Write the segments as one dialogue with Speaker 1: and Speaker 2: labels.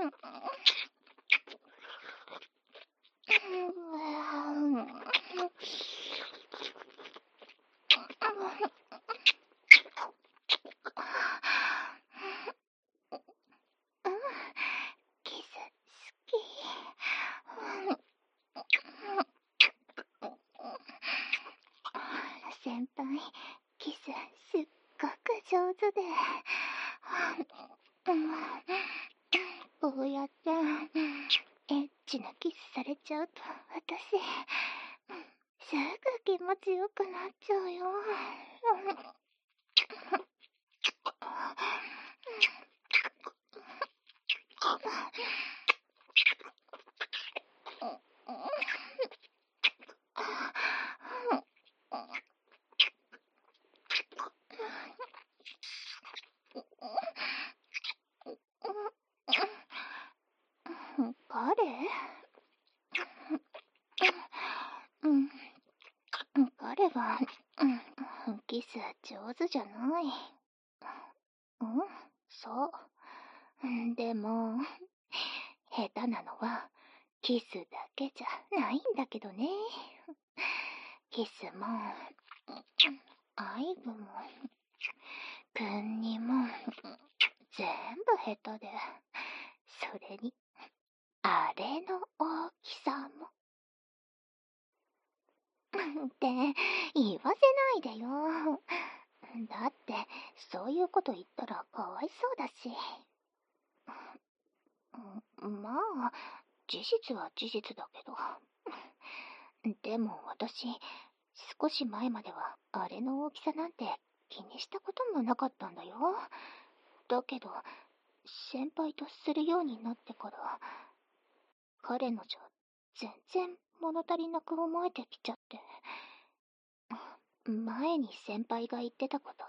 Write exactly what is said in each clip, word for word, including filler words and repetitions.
Speaker 1: キス好き。先輩、キスすっごく上手で、こうやってエッチなキスされちゃうと私すぐ気持ちよくなっちゃうよ。彼？うん、彼は、うん、キス上手じゃない。うん、そう。でも、下手なのはキスだけじゃないんだけどね。キスも、アイブも、プンニも、全部下手で、それに、あれの大きさも。って言わせないでよ。だって、そういうこと言ったらかわいそうだし。まあ、事実は事実だけど。でも私、少し前まではあれの大きさなんて気にしたこともなかったんだよ。だけど、先輩とするようになってから、彼のじゃ全然物足りなく思えてきちゃって。前に先輩が言ってたこと、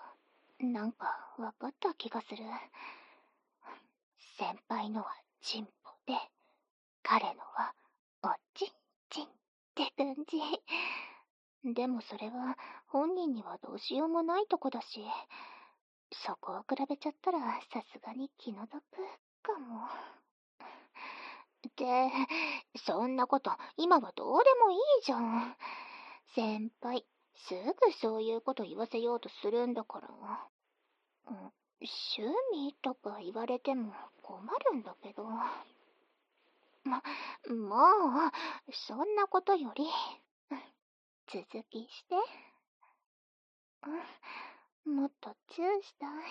Speaker 1: なんか分かった気がする。先輩のはチンポで、彼のはおちんちんって感じ。でもそれは本人にはどうしようもないとこだし、そこを比べちゃったらさすがに気の毒かも。って、そんなこと今はどうでもいいじゃん。先輩、すぐそういうこと言わせようとするんだから。うん、趣味とか言われても困るんだけど。ま、もう、そんなことより、続きして。うん、もっとチューしたい。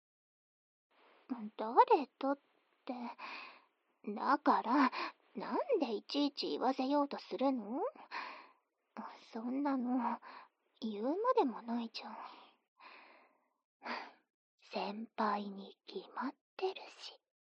Speaker 1: 誰とって、だから、なんでいちいち言わせようとするの？そんなの、言うまでもないじゃん。先輩に決まってるし。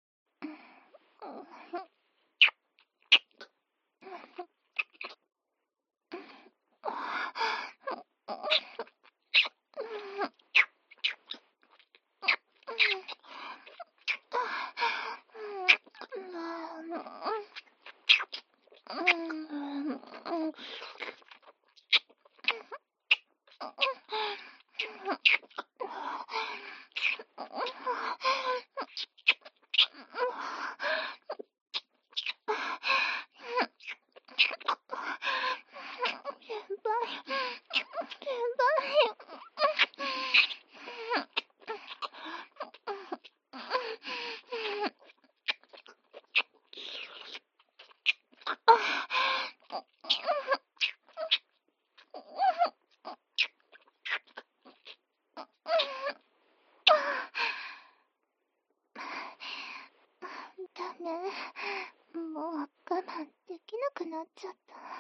Speaker 1: ダメ、もう我慢できなくなっちゃった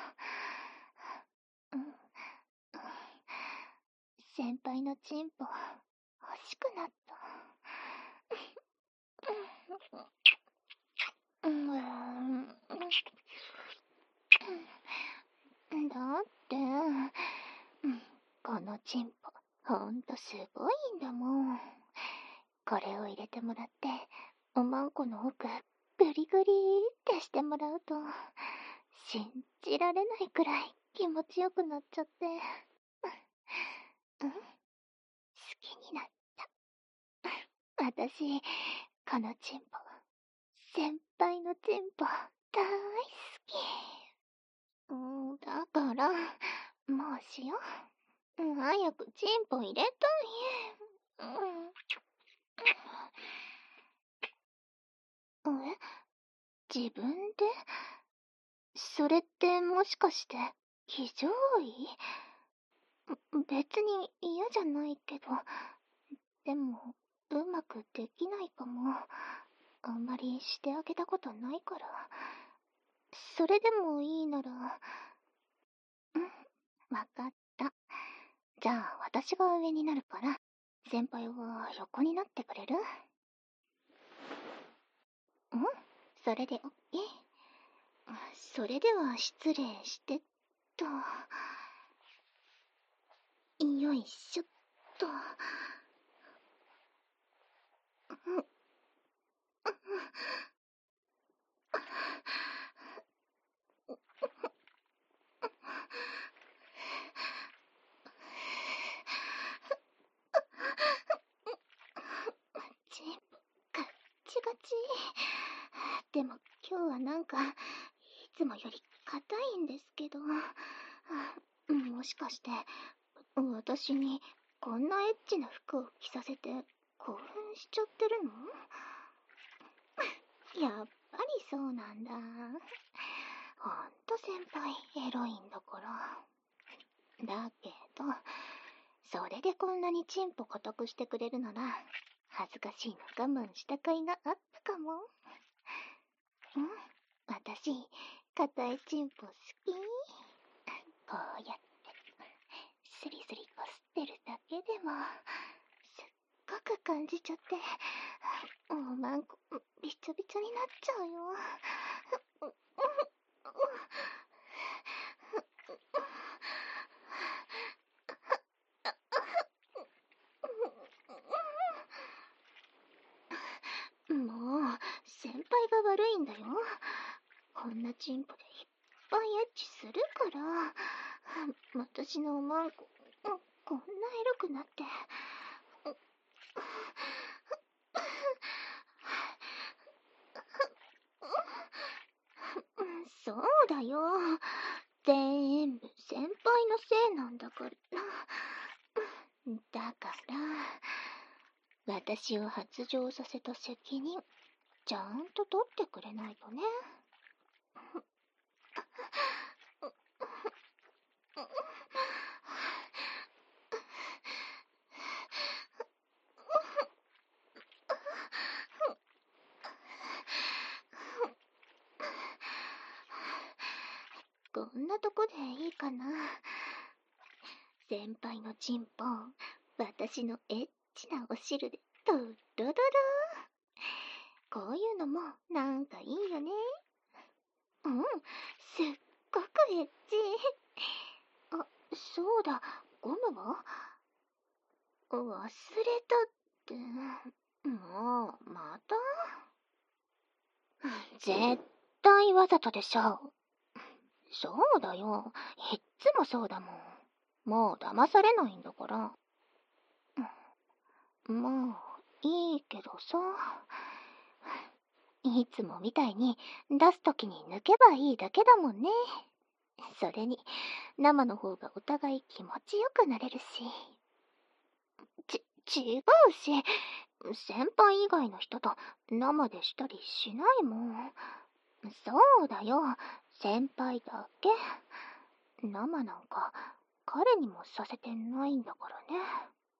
Speaker 1: 。うん、先輩のチンポ欲しくなった。うん、だって、このチンポほんとすごいんだもん。これを入れてもらって、おまんこの奥グリグリってしてもらうと、信じられないくらい気持ちよくなっちゃって。うん、好きになった。私、このチンポ、 先輩のチンポ大好き。うん、だから、もうしよう。うん、早くチンポ入れたい。うん。え、自分で？それってもしかして非常位？別に嫌じゃないけど、でもうまくできないかも。あんまりしてあげたことないから。それでもいいなら。うん、わかった。じゃあ私が上になるから、先輩は横になってくれる？うん、それでオッケー。それでは失礼してっと。よいしょっと。うん。チンポガッチガチ。でも今日はなんかいつもより硬いんですけど、もしかして私にこんなエッチな服を着させて興奮しちゃってるの？やっぱりそうなんだ。ほんと先輩エロいんだから。だけど、それでこんなにチンポ固くしてくれるなら、恥ずかしいの我慢した甲斐があったかも。うん、私、硬いチンポ好き。こうやって、スリスリこすってるだけでも、すっごく感じちゃって、もうマンコ、びちょびちょになっちゃうよ。もう、先輩が悪いんだよ。こんなチンポでいっぱいエッチするから、私のおまんこ、こんなエロくなって。そうだよ。全部先輩のせいなんだから。だから、私を発情させた責任、ちゃんと取ってくれないとね。こんなとこでいいかな。先輩のチンポ、私のエッチなお汁でドロドロ。こういうのもなんかいいよね。うん、すっごくエッチ。あ、そうだ、ゴムは？忘れたって。もう、また？絶対わざとでしょ。そうだよ。いっつもそうだもん。もう騙されないんだから。まあ、いいけどさ。いつもみたいに出すときに抜けばいいだけだもんね。それに、生の方がお互い気持ちよくなれるし。ち、違うし、先輩以外の人と生でしたりしないもん。そうだよ、先輩だけ。生なんか彼にもさせてないんだからね。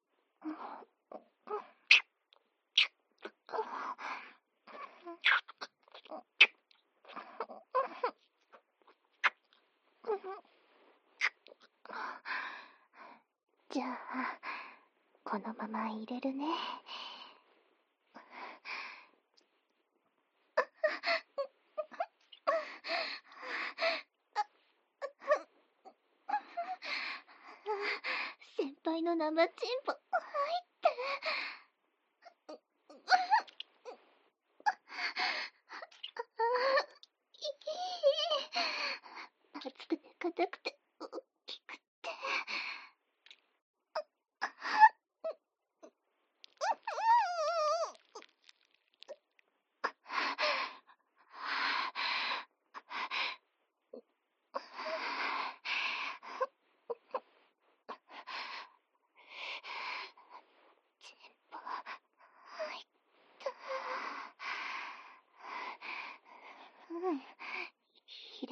Speaker 1: じゃあ、このまま入れるね。先輩の生チンポ入って熱くて硬くて大きくて。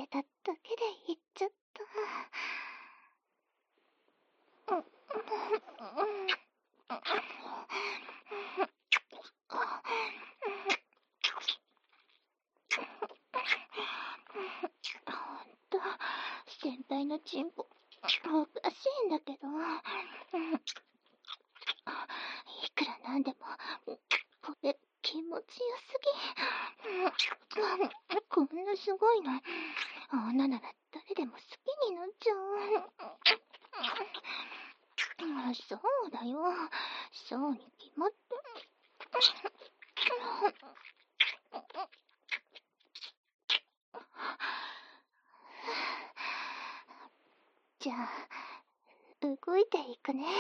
Speaker 1: ただけで言っちゃった。うん、うん、ほんと、先輩のチンポ、おかしいんだけど、いくらなんでも、これ気持ちよすぎ。こんなすごいの、女なら誰でも好きになっちゃう。そうだよ、そうに決まって。じゃあ、動いていくね。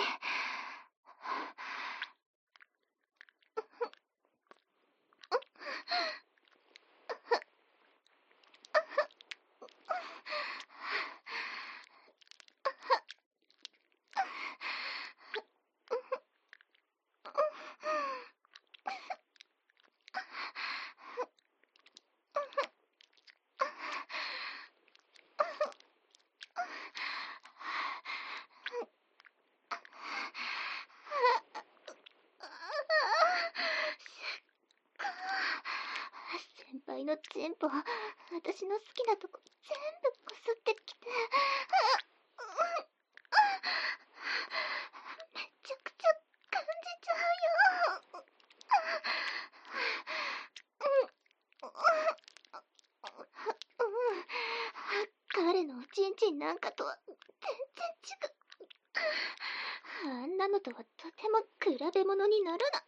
Speaker 1: 先輩のチンポ、私の好きなとこ全部こすってきて、めちゃくちゃ感じちゃうよ。彼のおちんちんなんかとは全然違う。あんなのとはとても比べ物にならない。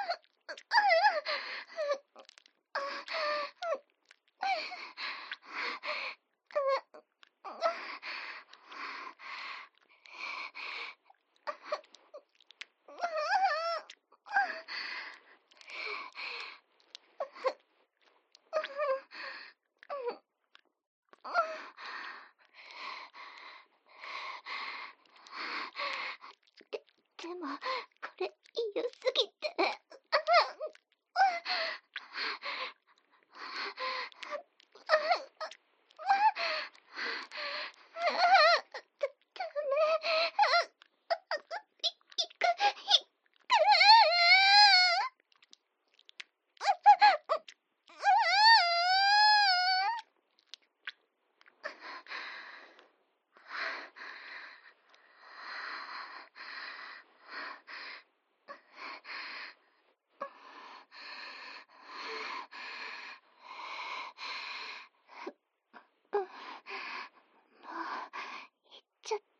Speaker 1: で、でも、これ、良すぎて。もう、行っちゃった。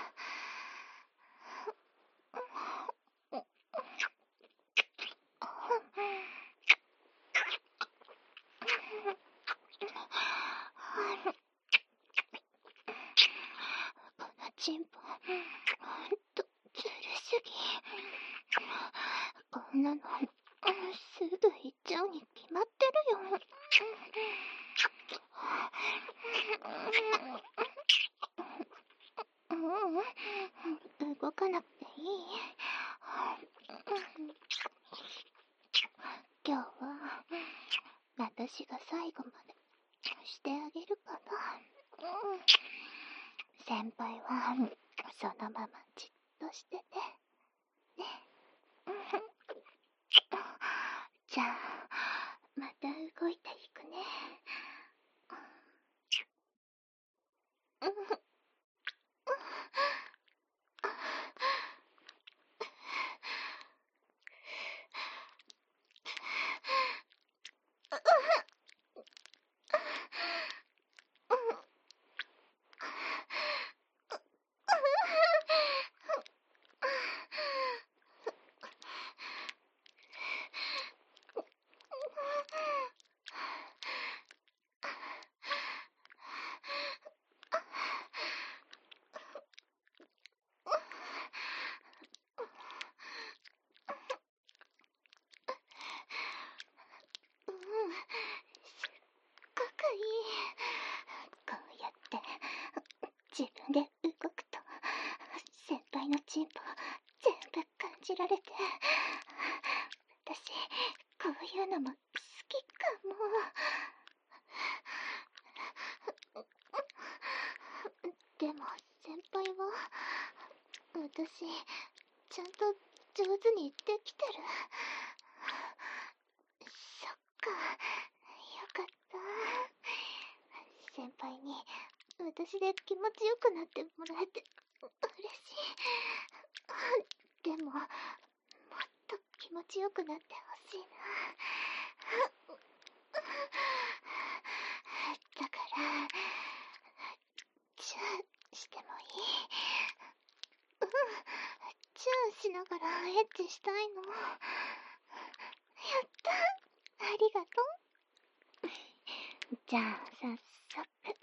Speaker 1: このチンポ、ほんとずるすぎ。こんなの、すぐ行っちゃうに決まってるよ。ううん、動かなくていい。今日は、私が最後までしてあげるから。先輩は、そのままじっとしてて。ね。じゃあ、また動いていくね。自分で動くと先輩のチンポ全部感じられて、私こういうのも好きかも。 私、ちゃんと上手にできてる。そっか、よかった。先輩に私で気持ちよくなってもらえて嬉しい。でも、もっと気持ちよくなってほしいな。だから、チューしてもいい？うん、チューしながらエッチしたいの。やった、ありがとう。じゃあ早速。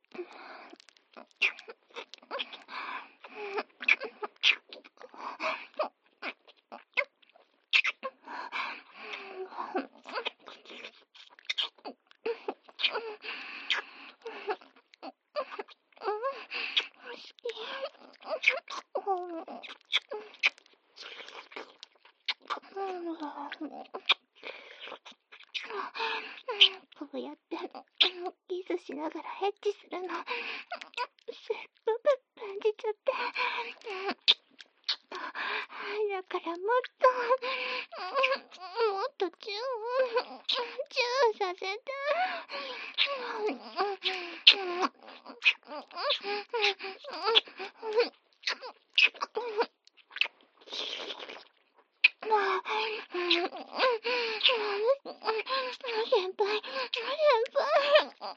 Speaker 1: こうやってキスしながらエッチするのすっごく感じちゃって。だからもっともっとチューチューさせて。先輩、先輩。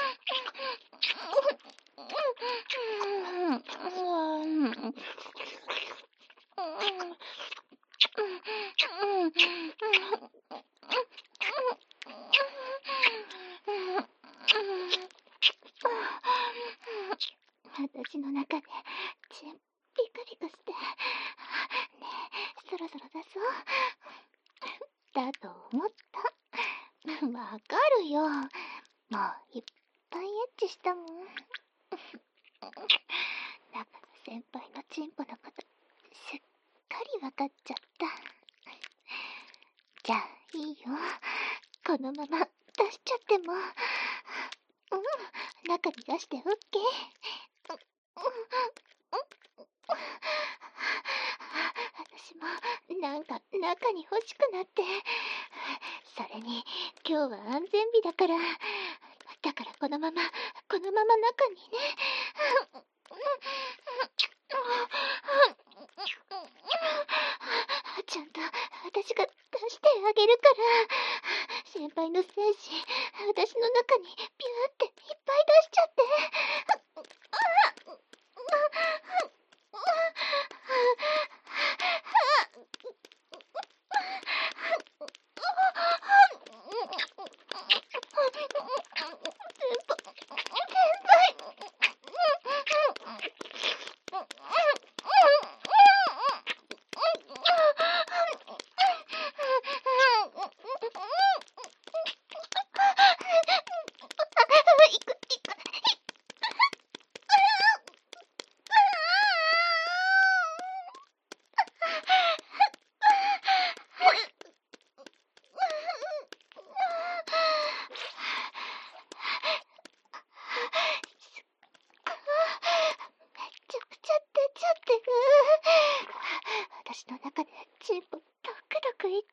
Speaker 1: 私の中でチンピカピカして、ねえ、そろそろ出そう。だと思った。わかるよ。もういっぱいエッチしたもん。だから先輩のチンポのことすっかりわかっちゃった。じゃあいいよ。このまま出しちゃっても。うん、中に出してオッケー。私もなんか中に欲しくなって。それに今日は安全日だから、だからこのままこのまま中にね。ちゃんと私が出してあげるから。先輩の精子私の中にピューっていっぱい出しちゃって。私の中でチンポドクドクいって。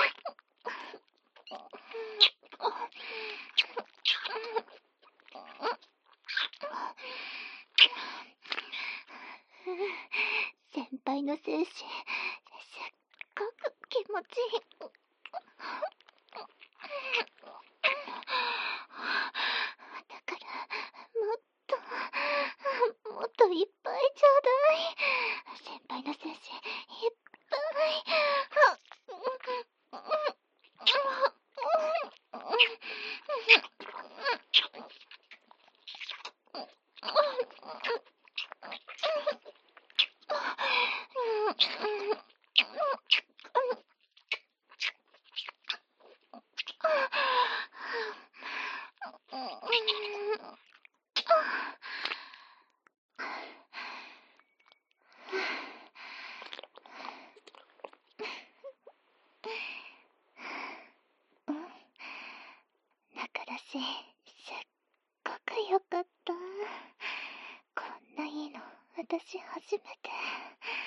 Speaker 1: 先輩の精子すっごく気持ちいい。だからもっともっといっぱいちょうだい。先輩の精子いっぱい。だからし、すっごくよかった。こんないいの私初めて。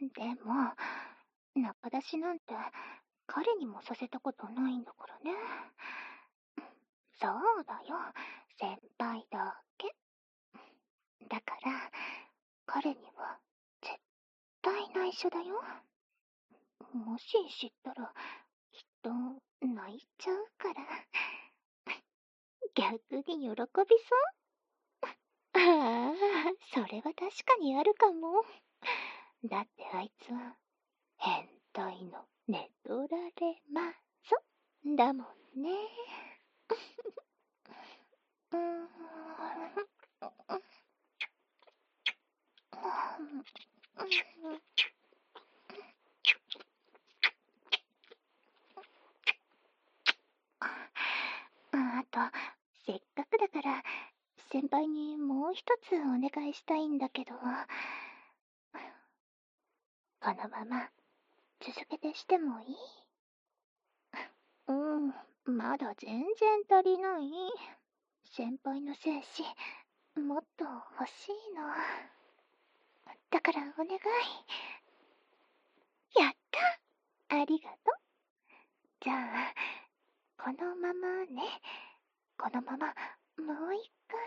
Speaker 1: でも、仲出しなんて彼にもさせたことないんだからね。そうだよ、先輩だけ。だから、彼には絶対内緒だよ。もし知ったら、きっと泣いちゃうから。逆に喜びそう？ああ、それは確かにあるかも。だってあいつは、変態の寝取られマゾだもんね。うーん。あと、せっかくだから、先輩にもう一つお願いしたいんだけど、このまま続けてしてもいい？うん、まだ全然足りない。先輩の精子、もっと欲しいの。だからお願い。やった！ありがとう。じゃあ、このままね。このまま、もう一回。